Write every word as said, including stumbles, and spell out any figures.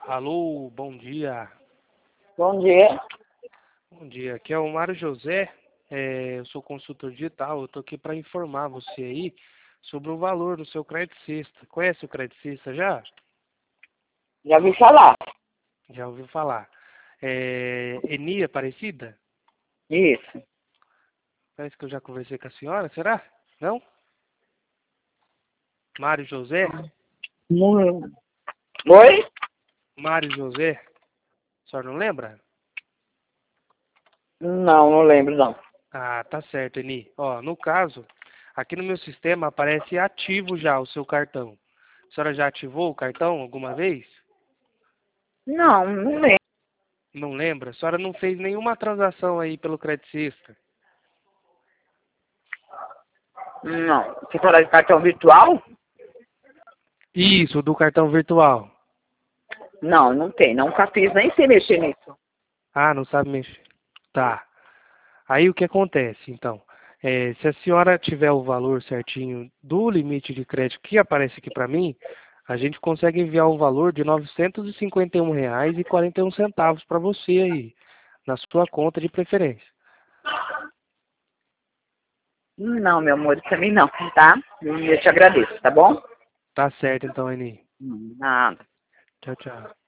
Alô, bom dia. Bom dia. Bom dia, aqui é o Mário José, é, eu sou consultor digital, eu tô aqui para informar você aí sobre o valor do seu Credicista. Conhece o Credicista já? Já ouvi falar. Já ouviu falar. É, Eni Aparecida? Isso. Parece que eu já conversei com a senhora, será? Não? Mário José? Não. Oi? Mário José? A senhora não lembra? Não, não lembro não. Ah, tá certo, Eni. Ó, no caso, aqui no meu sistema aparece ativo já o seu cartão. A senhora já ativou o cartão alguma vez? Não, não lembro. Não lembra? A senhora não fez nenhuma transação aí pelo Credicista? Não. Você fala de cartão virtual? Isso, do cartão virtual. Não, não tem. Nunca fiz, nem sei mexer nisso. Ah, não sabe mexer. Tá. Aí o que acontece, então? É, se a senhora tiver o valor certinho do limite de crédito que aparece aqui para mim, a gente consegue enviar o valor de novecentos e cinquenta e um reais e quarenta e um centavos para você aí, na sua conta de preferência. Não, meu amor, isso também não, tá? Eu te agradeço, tá bom? Tá certo então, Eni. Hum, Nada. Tchau, tchau.